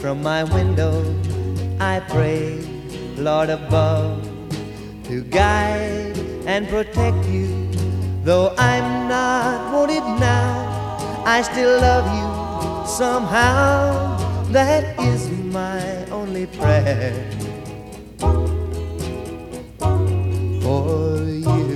From my window I pray, Lord above, to guide and protect you. Though I'm not wanted now, I still love you somehow. That is my only prayer for you.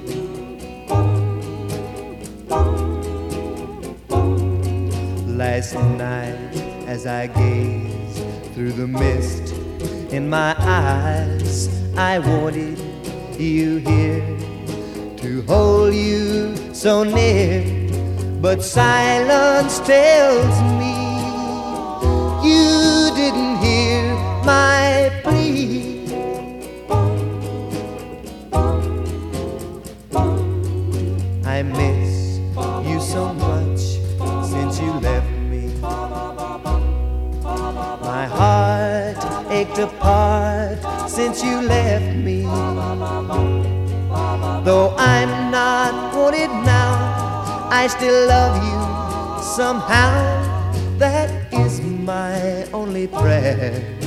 Last night as I gazed through the mist in my eyes, I wanted you here, to hold you so near, but silence tells me you didn't hear my plea. I miss you so much since you left me. My heart ached apart since you left me. Though I'm not wanted now, I still love you somehow. That is my only prayer